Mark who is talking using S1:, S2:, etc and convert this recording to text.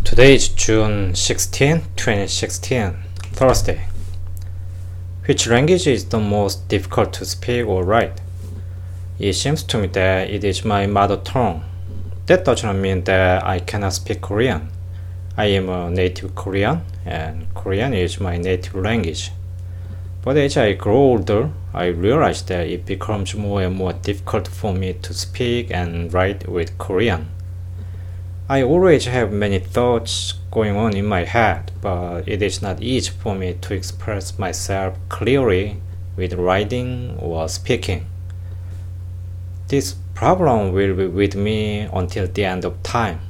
S1: Today is June 16, 2016, Thursday. Which language is the most difficult to speak or write? It seems to me that it is my mother tongue. That does not mean that I cannot speak Korean. I am a native Korean, and Korean is my native language. But as I grow older, I realize that it becomes more and more difficult for me to speak and write with Korean. I always have many thoughts going on in my head, but it is not easy for me to express myself clearly with writing or speaking. This problem will be with me until the end of time.